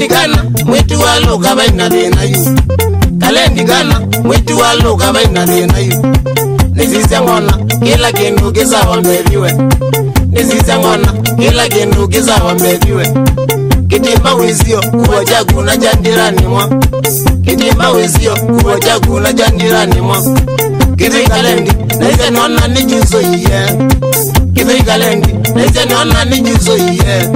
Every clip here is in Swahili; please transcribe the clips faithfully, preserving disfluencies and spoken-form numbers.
Kalendi kana mwitu wa luka baina dena yu. Kalendi kana mwitu wa luka baina dena yu. Nizise ngona kila kindu kisa wambeviwe. Nizise ngona kila kindu kisa wambeviwe. Kitimba wizio kuwa jagu na jandirani mwa. Kitimba wizio kuwa jagu na jandirani mwa. Kithi kalendi naize nona ni juzo iye. Kithi kalendi naize nona ni juzo iye.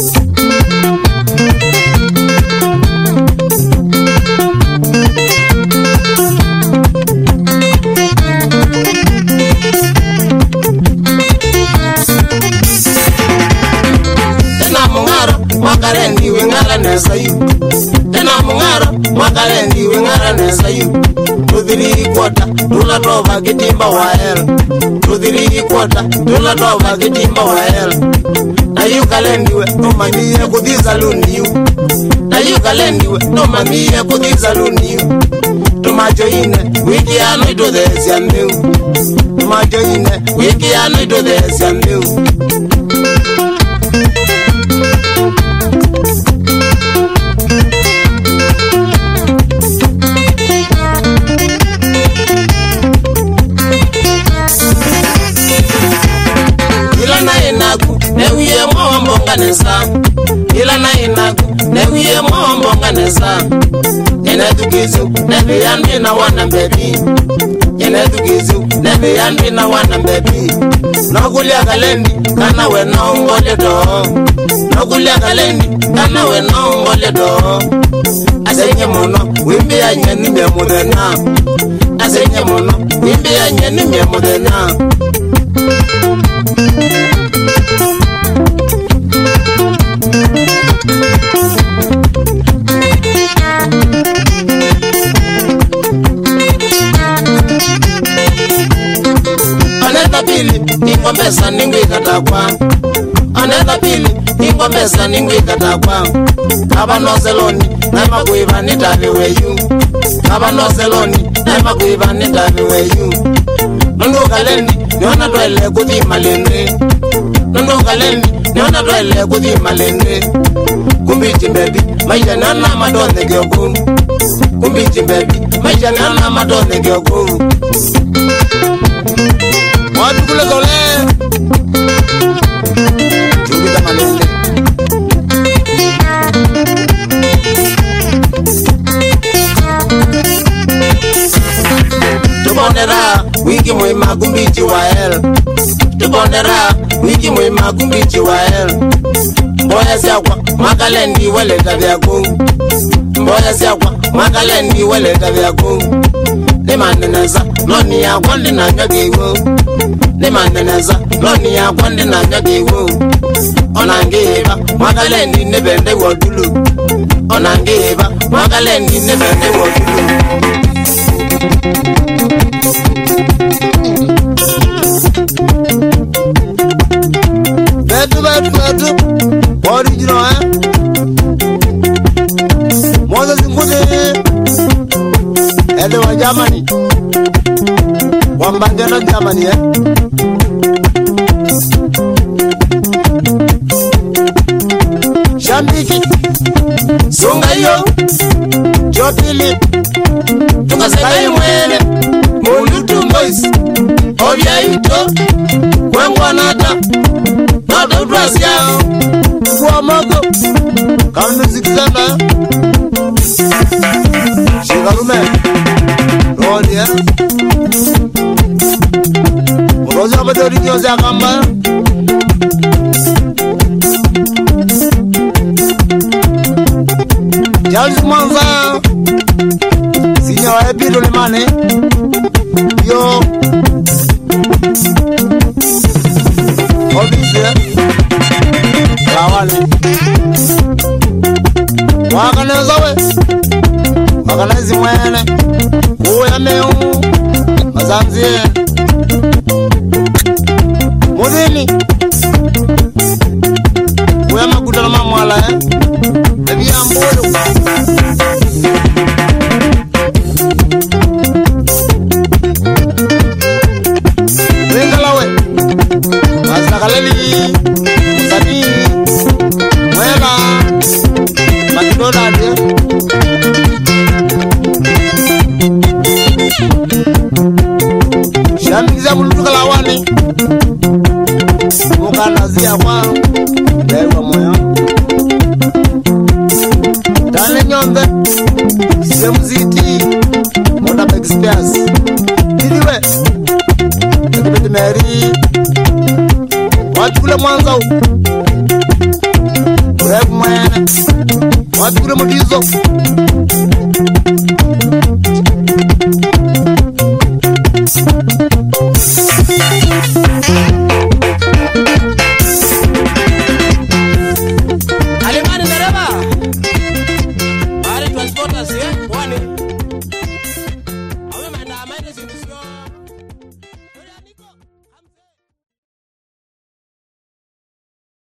Mwakalendi wengara nesa yu. Tena mungaro mwakalendi wengara nesa yu. Tudhiri kwota tula toba kitimba wael. Tudhiri kwota tula toba kitimba wael. Na yu kalendi we no mamiye kuthiza luni yu. Na yu kalendi we no mamiye kuthiza luni yu. Tumacho ine wiki ano ito dhesi andeu. Tumacho ine wiki ano ito dhesi andeu. Newiye mwambonga nesa. Ila na inaku newiye mwambonga nesa. Yene tukizu nebi yanbi na wana mbebi. Yene tukizu nebi yanbi na wana mbebi. Nokulia kalendi kana we nongole do. Nokulia kalendi kana we nongole do. Asenye mono wimbi ya nyeni mye mudena. Asenye mono wimbi ya nyeni mye mudena. Aneta pili ningombesa ningwi katakwa. Aneta pili ningombesa ningwi katakwa. Kaba nozeloni naima kuiva nitavi weyu. Kaba nozeloni naima kuiva nitavi weyu. Nundu kalendi niona twele kuthi malende. Nundu kalendi niona twele kuthi malende. Kumbichi mbebi maisha nana madone gyoku. Kumbichi mbebi maisha nana madone gyoku. Watu kule zole Chubita malende. Tubondera wiki mwema kumbichi wa el. Tubondera wiki mwema kumbichi wa el. Mboya siakwa mwakalendi wale tavyako. Mboya siakwa mwakalendi wale tavyako. Nimaneneza noni ya kwandi na nyagiwo. Nimaneneza noni ya kwandi na nyagiwo. Onangeba mwakalendi nebende wadulu. Onangeba mwakalendi nebende wadulu. Betu betu betu original eh. Moses Ngudi Ele wa Germany. Wambangena Germany eh. Shambiki Sungayo Jopili Tukasekayi mwele Mulutu Mbois Obya ito Kwengwanata Nata utrasi yao Kwa mogo Kamnu zikizana Shikalume Rodi ya Mrozi ya mado rinyozi ya kamba Charles Mwanza Sinya wa epido limane Yo Obisi ya Lawale Wakaneza we Wakanezi mwene Uya meu Mazanzie Mudhini Uya makuta na mamwala eh Ebi ya mbulu Ringalawe Masakaleli Sani Mwela Makidoda Wapigure mutizo. Alimani dereva. Bari transporters, eh? Wani. Awe maenda, maenda sindisio.